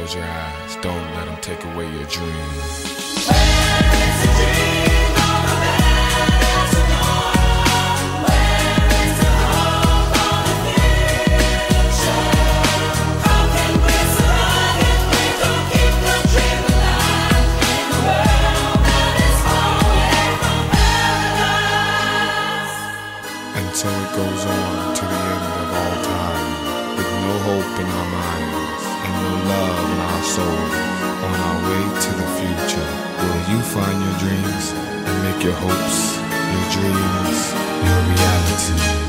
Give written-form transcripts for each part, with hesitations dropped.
Close your eyes, don't let them take away your dreams. So it goes on to the end of all time, with no hope in our minds and no love in our soul. On our way to the future, will you find your dreams and make your hopes, your dreams, your reality?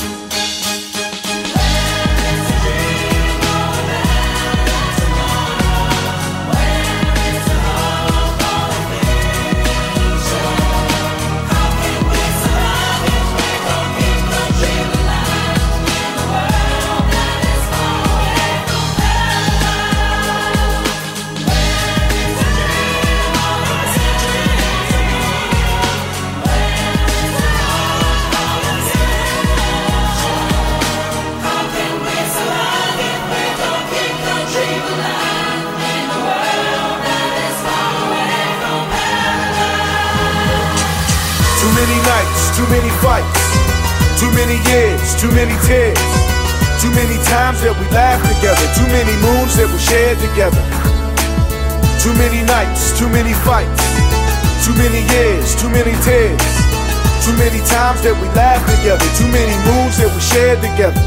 Too many nights, too many fights, too many years, too many tears, too many times that we laughed together, too many moons that we shared together. Too many nights, too many fights, too many years, too many tears, too many times that we laughed together, too many moons that we shared together.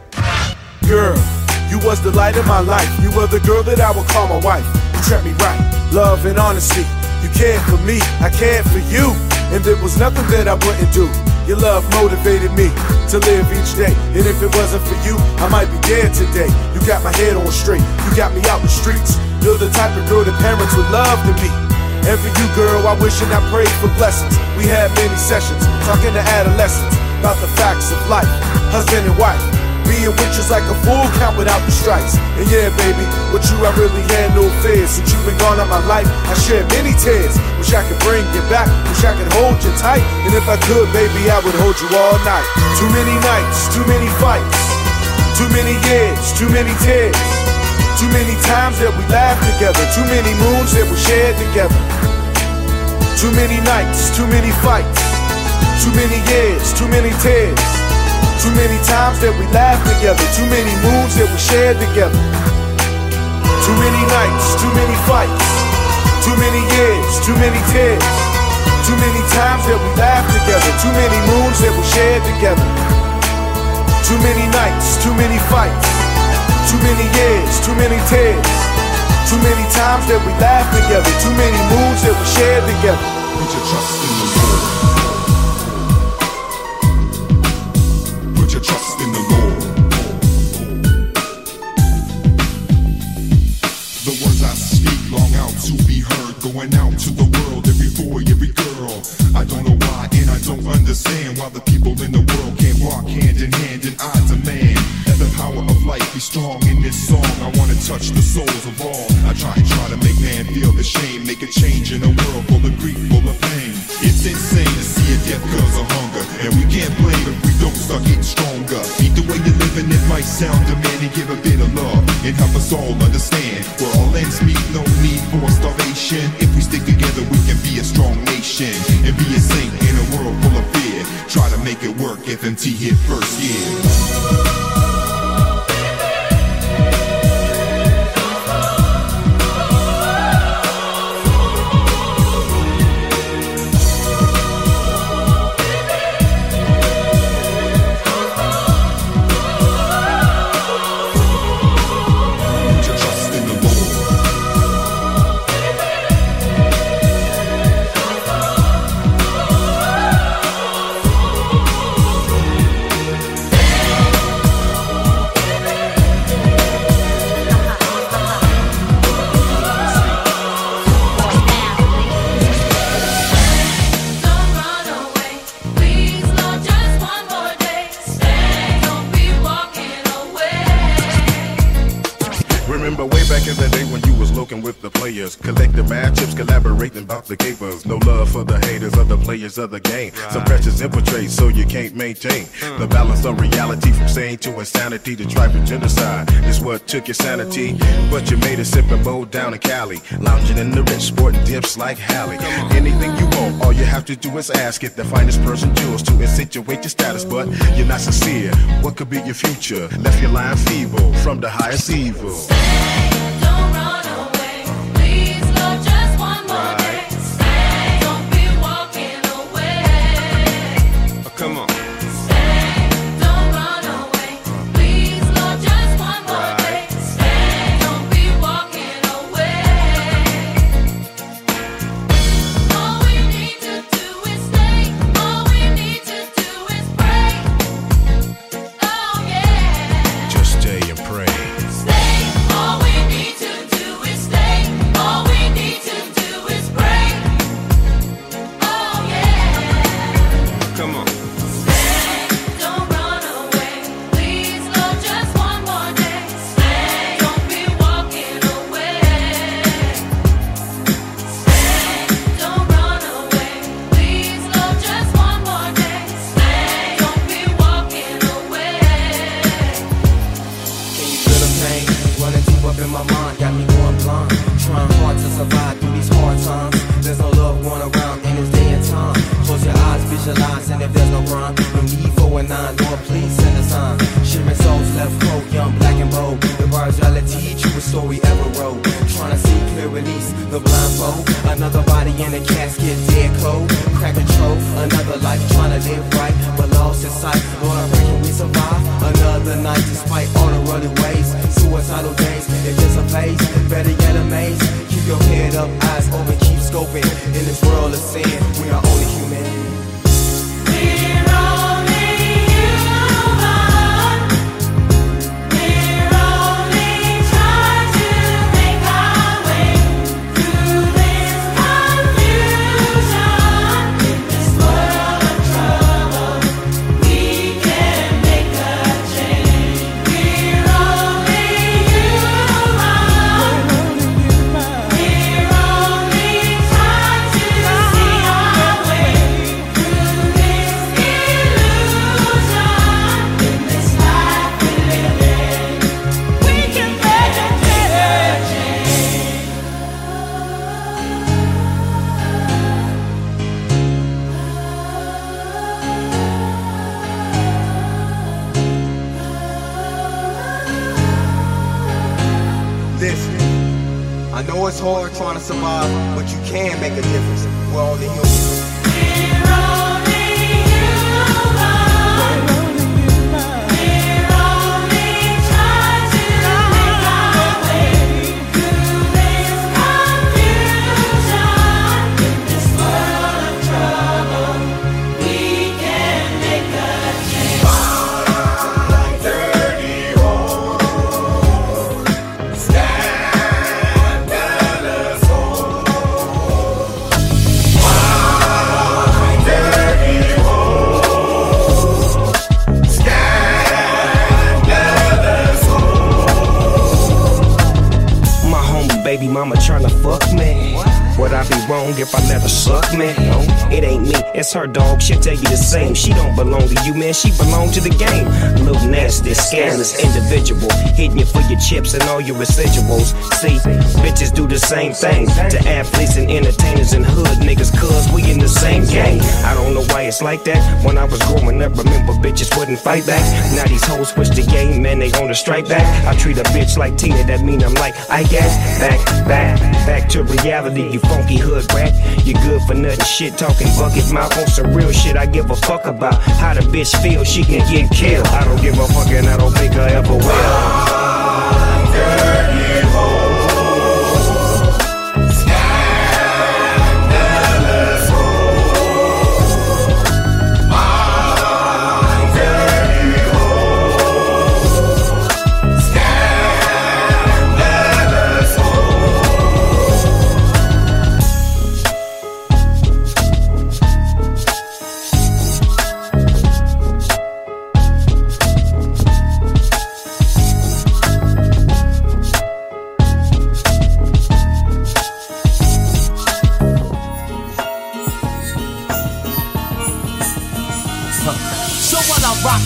Girl, you was the light of my life. You were the girl that I would call my wife. You treated me right, love and honesty. You cared for me, I cared for you. And there was nothing that I wouldn't do. Your love motivated me to live each day. And if it wasn't for you, I might be dead today. You got my head on straight, you got me out the streets. You're the type of girl that parents would love to meet. And for you, girl, I wish and I prayed for blessings. We had many sessions, talking to adolescents about the facts of life, husband and wife. Being with you's like a full count without the strikes. And yeah, baby, with you I really had no fears. Since you've been gone out my life, I shed many tears. Wish I could bring you back, wish I could hold you tight. And if I could, baby, I would hold you all night. Too many nights, too many fights, too many years, too many tears, too many times that we laughed together, too many moons that we shared together. Too many nights, too many fights, too many years, too many tears, too many times that we laughed together, too many moons that we shared together. Too many nights, too many fights, too many years, too many tears, too many times that we laughed together, too many moons that we shared together. Too many nights, too many fights, too many years, too many tears, too many times that we laughed together, too many moons that we shared together. Put your trust in the Lord. Put your trust in the Lord. The words I speak long out to be heard, going out to the world, every boy, every girl. I don't know why and I don't understand why the people in the world can't walk hand in hand, and I demand that the power of life be strong in this song. I wanna touch the souls of all. I try to make man feel the shame, make a change in a world full of grief, full of pain. It's insane to see a death cause of hunger, and we can't blame if we don't start getting stronger. Beat the way you're living, it might sound demanding. Give a bit of love and help us all understand we're all ends meet, no need for starvation. If we stick together, we can be a strong nation and be a saint in a world full of fear. Try to make it work, FMT hit first, yeah. Remember way back in the day when you was looking with the players, collecting mad chips, collaborating about the capers. No love for the haters or the players of the game. Some pressures infiltrate so you can't maintain the balance of reality, from sane to insanity to tribal genocide. Is what took your sanity, but you made it sipping bowl down in Cali, lounging in the rich, sporting dips like Hallie. Anything you want, all you have to do is ask it. The finest person jewels to insinuate your status, but you're not sincere. What could be your future? Left your line feeble from the highest evil. Don't run away, please, Lord, just one more day. Stay, don't be walking away. Oh, come on. Stay, don't run away, please, Lord, just one more day. Stay, don't be walking away. All we need to do is stay. All we need to do is pray. Oh yeah. Just stay and pray. Stay. All we need to do is stay. All we need to do is pray. Oh yeah. Come on. Stay. Don't run away. Please, Lord, just one more day. Stay. Don't be walking away. Stay. Don't run away. Please, Lord, just one more day. Stay. Don't be walking away. Can you feel the pain running deep up in my mind? Got me going blind, trying hard to survive through these hard times. There's no love going around in this day and time. Close your eyes, visualize, and if there's no rhyme, no need for a 9, Lord, please send a sign. Shivering souls left cold, young, black and bold. The bars reality, truest story ever wrote. Trying to see clear release, the blindfold. Another body in a casket, dead cold. Crack control, another life trying to live right, but lost in sight. Lord, I pray can we survive another night despite all the running ways. Suicidal days, if it's a phase, better yet amaze. Keep your head up, eyes open, keep scoping. In this world of sin, we are only human. We're only human. We're only trying to make our way through this confusion. In this world of trouble, we can make a change. We're only human. We're only trying to see our way through this illusion. In this life we live in, we can make a change. Listen, I know it's hard trying to survive, but you can make a difference. We're only human. We're only human. We're only trying to make our way through this confusion. In this world of trouble, we can make a change. My homie baby mama tryna fuck me. Would I be wrong if I let her suck me? No, it ain't me, it's her dog. She'll tell you the same. She don't belong to you, man. She belong to the game. Little nasty, scandalous individual, hitting you for your chips and all your residuals. See, bitches do the same thing to athletes and entertainers and hood niggas, cause we in the same gang. I don't know why it's like that. When I was growing up, remember bitches wouldn't fight back. Now these hoes switch the game, man, they on the strike back. I treat a bitch like Tina, that mean I'm like, I guess. Back to reality, you funky hood rat. You good for nothing, shit talking bucket mouth on some real shit. I give a fuck about how the bitch feel, she can get killed. I don't give a fuck and I don't think I ever will.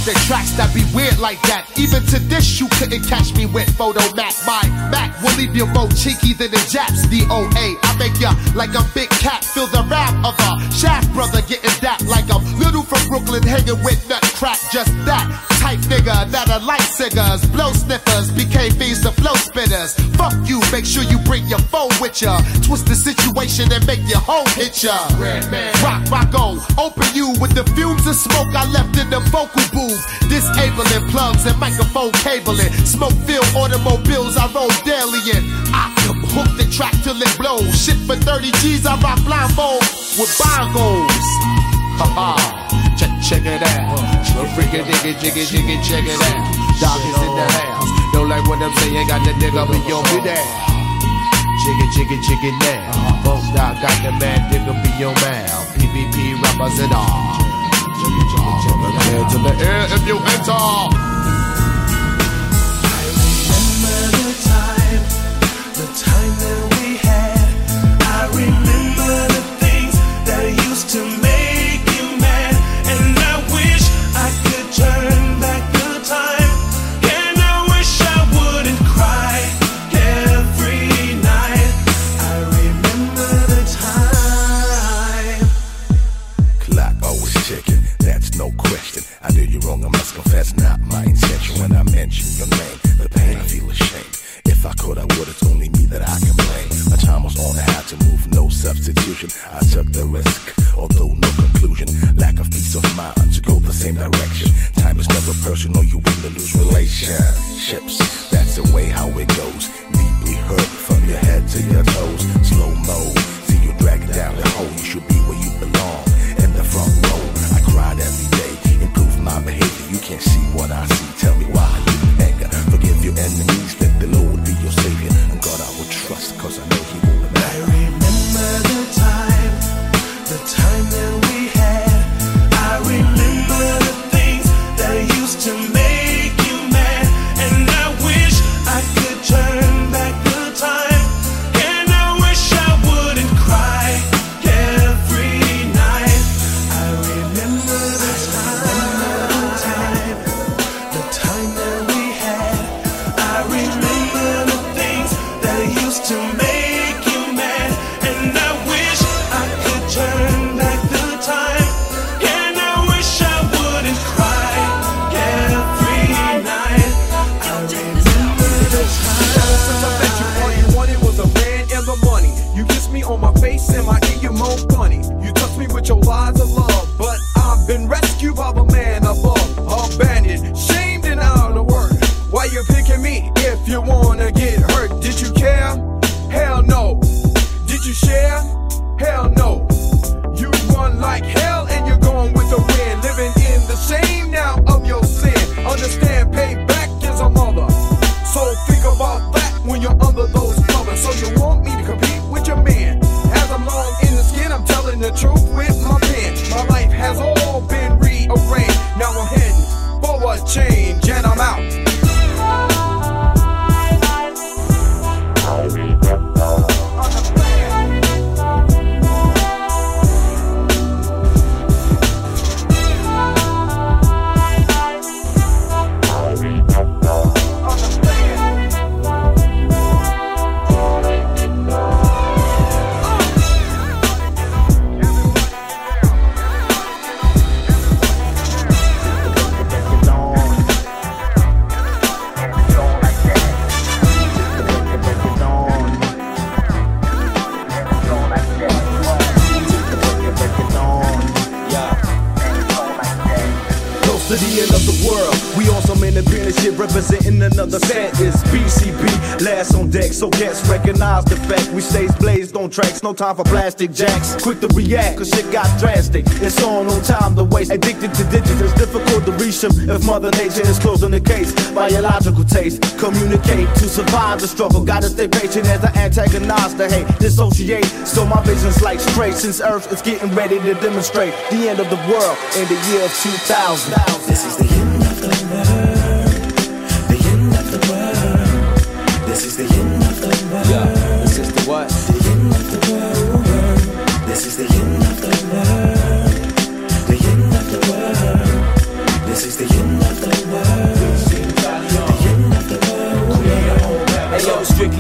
the tracks that be weird like that. Even to this, you couldn't catch me with Photo Mac. My Mac will leave you more cheeky than the Japs. DOA, I make ya like a big cat. Feel the rap of a Shaft brother getting dapped like I'm little from Brooklyn hanging with nut crack. Just that type nigga that are like singers, blow sniffers, became fiends to flow spitters. Fuck you, make sure you bring your phone with ya. Twist the situation and make your home hit ya. Rock on, open you with the fumes of smoke I left in the vocal booth. Disabling plugs and microphone cabling. Smoke filled automobiles I roll daily in. I can hook the track till it blows. Shit for 30 G's I rock blindfold with bongos. Ha check it out. Freaking jiggy, check it out. Doc is in the house. Don't like what I'm saying, got the nigga be on me down. Jiggy now. Both Doc got the man, nigga be your man. PPP rappers and all. Jiggy, to the air if you enter. The time that we had. I remember the things that used to make you mad, and I wish I could turn back the time, and I wish I wouldn't cry every night. I remember the time. Clock always ticking, that's no question. I did you wrong, I must confess, not my intention. When I mention your name, the pain I feel ashamed. If I could, I would. It's only me that I can blame. My time was on, I had to move, no substitution. I took the risk, although no conclusion. Lack of peace of mind to go the same direction. Time is never personal, you win or lose relationships. That's the way how it goes. Deeply hurt from your head to your toes. Slow mo, see you drag down the hole. You should be where you belong, in the front row. I cried every day, improve my behavior. You can't see what I see, tell me why you anger. Forgive your enemies, let the Lord be your savior. And God I will trust, cause I know he will remember. I remember the time that we had. I remember the things that used to make you mad, and I wish I could turn back the time, and I wish I wouldn't cry every night. I remember the time that we had. I remember the things that used to make you mad, and I wish I could turn back the time, and I wish I wouldn't cry every night. I remember the time. Since I met you, all you wanted was a man and the money. You kissed me on my face and my ear more funny. You touched me with your lies of love, but I've been rescued by the man above. Abandoned, shamed and out of work. Why you picking me if you wanna get hurt? Did you care? Hell no. Did you share? Hell no. You run like hell and you're going with the wind. Living in the shame now of your sin. Understand payback is a mother. So think about that when you're under those covers. So you want me to compete with your man? As I'm long in the skin, I'm telling the truth with my pen. My life has all been rearranged. Now I'm heading for a change and I'm out. To the end of the world, we on some independent shit representing another set. It's BCB, last on deck, so guests recognize the fact we stays blazed on tracks, no time for plastic jacks. Quick to react, cause shit got drastic. It's on, no time to waste. Addicted to digits, it's difficult to reach them if Mother Nature is closing the case. Biological taste, communicate to survive the struggle. Gotta stay patient as I antagonize the hate, dissociate. So my vision's like straight, since Earth is getting ready to demonstrate the end of the world in the year of 2000. This is the end of the world. The end of the world. This is the end of the world. Yeah, this is the what? The end of the world. This is the end of the world. The end of the world. This is the end of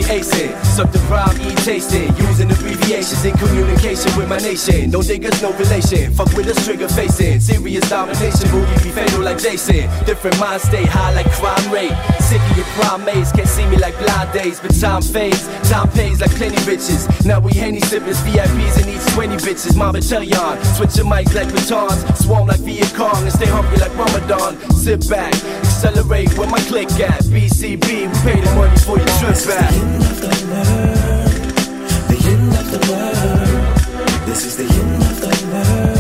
acing. Suck the prime, eat tasting. Using abbreviations in communication with my nation. No niggas, no relation. Fuck with us, trigger facing. Serious domination, booty be fatal like Jason. Different mind state, high like crime rate. Sick of your primates, can't see me like blind days. But time fades, time pays like plenty riches. Now we Henny sippers, VIPs and each 20 bitches. Mama tell y'all, switch your mics like batons. Swarm like Viet Cong and stay hungry like Ramadan. Sit back, accelerate where my click at. BCB, we pay the money for your trip back. The end of the world. This is the end of the world.